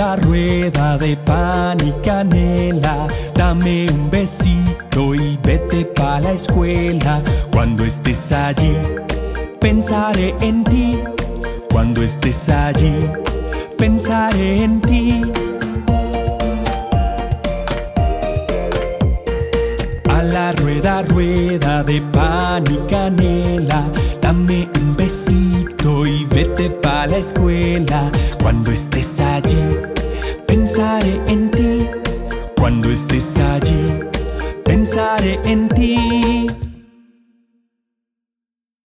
rueda, rueda de pan y canela, dame un besito y vete pa' la escuela. Cuando estés allí, pensaré en ti. Cuando estés allí, pensaré en ti. A la rueda, rueda de pan y canela, dame un besito y vete pa' la escuela. Cuando estés allí, pensaré en ti. Cuando estés allí, pensaré en ti.